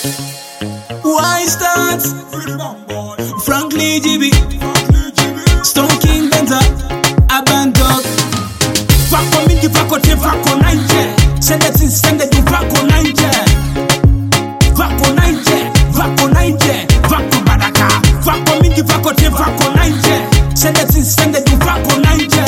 Why start? Frankly GB, Stone King Benza, Abandon. Vako mingi vako te vako nainje. Sende ti sende du vako nainje. Vako nainje, vako nainje, vako badaka. Vako mingi vako te vako nainje. Sende ti sende du vako nainje.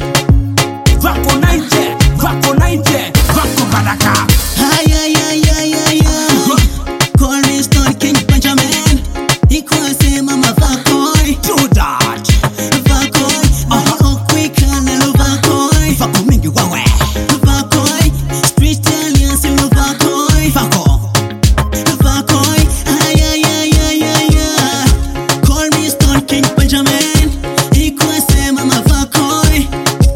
Vako nainje, vako nainje, vako badaka. Ay, ay, ay, ay, ay, ay. Call me Stone King Benjamin. He calls him Mama Vakoy. Do that. Vakoy. Oh, quick and hello Vakoy. Vako mingi wawe. Vakoy. Street aliens in Vakoy. Vako. Vakoy. Ay, ay, ay, ay, ay, ay. Call me Stone King Benjamin. He calls him Mama Vakoy.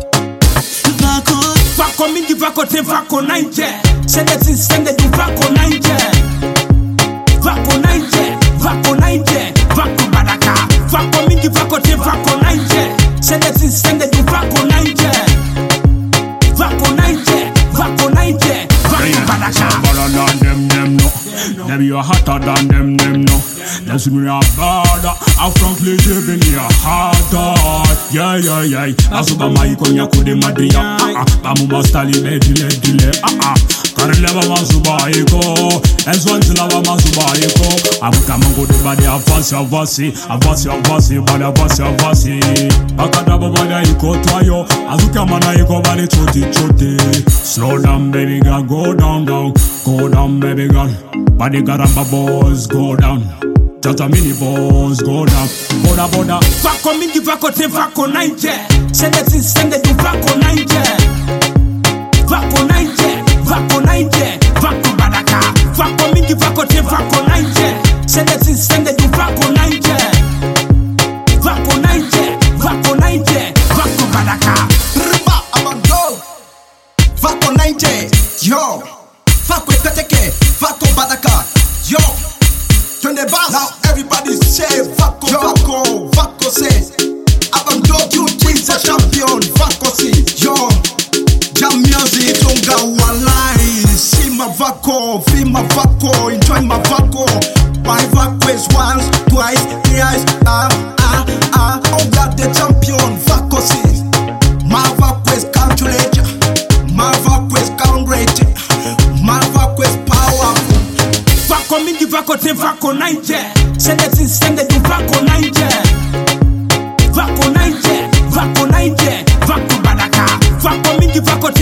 Vakoy. Vako mingi vako te vako nainje. Sende ti sende du vako nainje. Vako nainje, vako nainje, vako badaka. Vako mingi vako te vako nainje. Sende ti sende du vako nainje. Vako nainje, vako nainje, vako badaka. Better than them no. Them you hotter than them no. Them see me a bad. I frankly living here harder. Yeah yeah yeah. Asuba mai konya kude madia. Bamu mastali bedile. Karleva masuba eko. Eswantila wa masuba eko. Abuka mango de body avasi. Body avasi. Akadaba body eko twayo. Azuka mana eko body choti. Slow down baby girl, go down. Go down baby girl. Body garamba boys, go down. Just a mini boys, go down. Boda. Vako mingi vako te vako nainje. Sende ti sende du vako nainje. Vako nainje, vako nainje, vako badaka. Vako mingi vako te vako nainje. Sende ti sende du vako nainje. Vako nainje, vako nainje, vako badaka. Riba abando. Vako nainje. Yo. Vako ekateke. Vako badaka. Yo. Turn the bass. Now everybody say Vako say. Abando you is a champion. Vako say. Yo. Jam music tunga walai. See my Vako, feel my Vako, enjoy my Vako. My Vako is once, twice, thrice. Oh God the champion. Vako say. My Vako is calculator. My Vako is count rate. My Vako is powerful. Vako mingi vako te vako nainje. Sende ti sende du vako nainje. Vako nainje, vako nainje, vako badaka. Vako mingi vako te